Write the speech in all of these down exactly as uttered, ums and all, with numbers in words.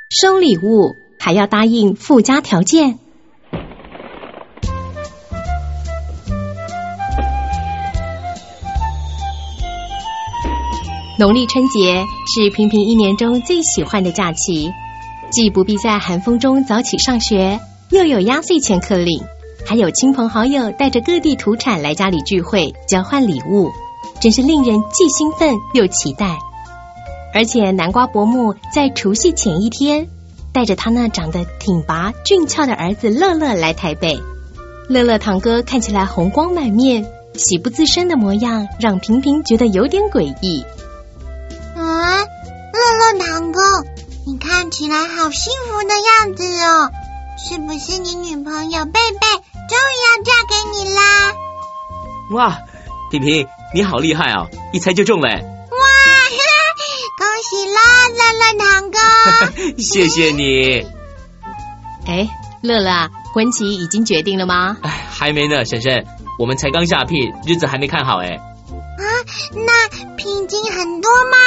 收礼物还要答应附加条件。农历春节是平平一年中最喜欢的假期，既不必在寒风中早起上学，又有压岁钱可领，还有亲朋好友带着各地土产来家里聚会交换礼物，真是令人既兴奋又期待。而且南瓜伯母在除夕前一天带着他那长得挺拔俊俏的儿子乐乐来台北。乐乐堂哥看起来红光满面，喜不自胜的模样让平平觉得有点诡异。 啊，乐乐堂哥，你看起来好幸福的样子哦，是不是你女朋友贝贝终于要嫁给你啦？ 哇，平平你好厉害哦，一猜就中了。 哇，恭喜啦，乐乐堂哥谢谢你。 哎，乐乐，婚期已经决定了吗？ 哎，还没呢，婶婶，我们才刚下聘，日子还没看好哎。 啊，那聘金很多吗？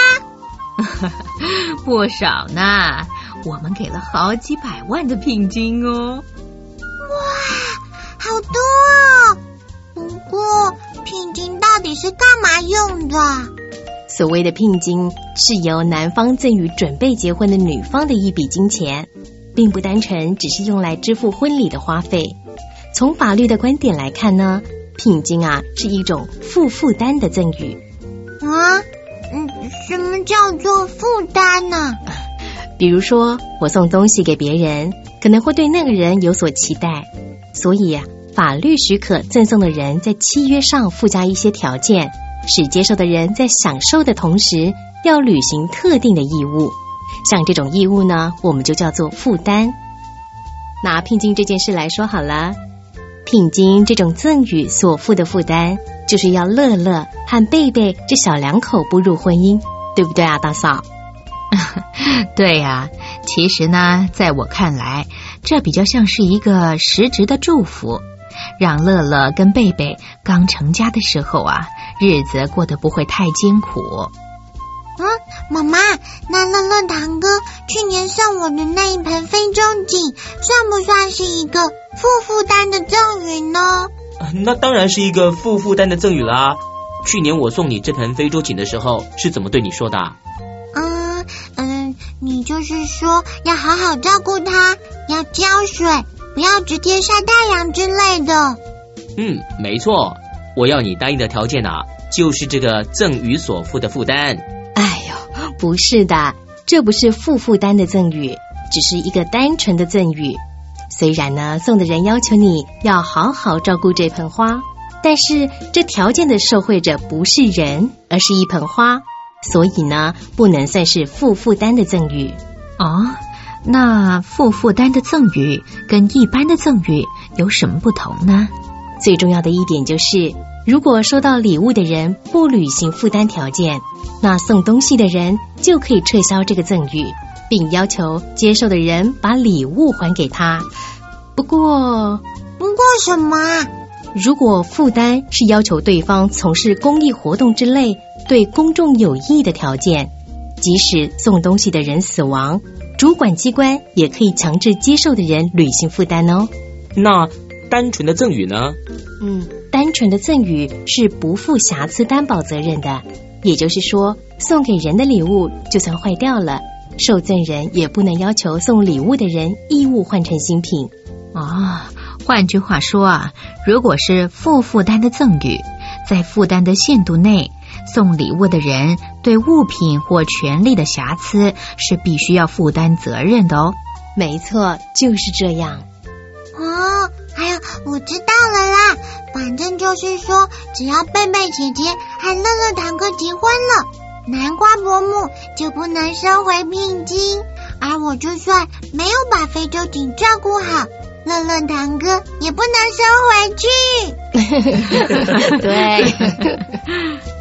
不少呢，我们给了好几百万的聘金哦。 哇，好多哦！不过聘金到底是干嘛用的？ 所谓的聘金是由男方赠予准备结婚的女方的一笔金钱，并不单纯只是用来支付婚礼的花费。从法律的观点来看呢，聘金啊是一种负负担的赠与。 啊，嗯，什么叫做负担呢？ 比如说，我送东西给别人，可能会对那个人有所期待，所以啊，法律许可赠送的人在契约上附加一些条件，使接受的人在享受的同时要履行特定的义务。像这种义务呢，我们就叫做负担。拿聘金这件事来说好了，聘金这种赠与所负的负担，就是要乐乐和贝贝这小两口步入婚姻，对不对啊，大嫂？ 对呀、啊，其实呢，在我看来，这比较像是一个实质的祝福，让乐乐跟贝贝刚成家的时候啊，日子过得不会太艰苦。 嗯，妈妈，那乐乐堂哥去年送我的那一盆非洲锦，算不算是一个负负担的赠与呢？ 那当然是一个负负担的赠与啦。去年我送你这盆非洲锦的时候，是怎么对你说的？ 嗯嗯，你就是说要好好照顾它，要浇水，不要直接晒太阳之类的。 嗯，没错，我要你答应的条件啊，就是这个赠与所负的负担。 哎呦，不是的，这不是负负担的赠与，只是一个单纯的赠与。虽然呢，送的人要求你要好好照顾这盆花，但是这条件的受惠者不是人，而是一盆花，所以呢，不能算是负负担的赠与。 哦，那负负担的赠与跟一般的赠与有什么不同呢？ 最重要的一点就是，如果收到礼物的人不履行负担条件，那送东西的人就可以撤销这个赠与，并要求接受的人把礼物还给他。不过， 不过什么啊？ 如果负担是要求对方从事公益活动之类对公众有益的条件，即使送东西的人死亡，主管机关也可以强制接受的人履行负担哦。 那单纯的赠与呢？ 嗯，单纯的赠与是不负瑕疵担保责任的，也就是说，送给人的礼物就算坏掉了，受赠人也不能要求送礼物的人义务换成新品。 哦，换句话说啊，如果是负负担的赠与，在负担的限度内，送礼物的人对物品或权利的瑕疵是必须要负担责任的哦。 没错，就是这样。 哦，还有我知道了啦，反正就是说，只要贝贝姐姐和乐乐堂哥结婚了，南瓜伯母就不能收回聘金，而我就算没有把非洲锦照顾好，乐乐堂哥也不能收回去。 对。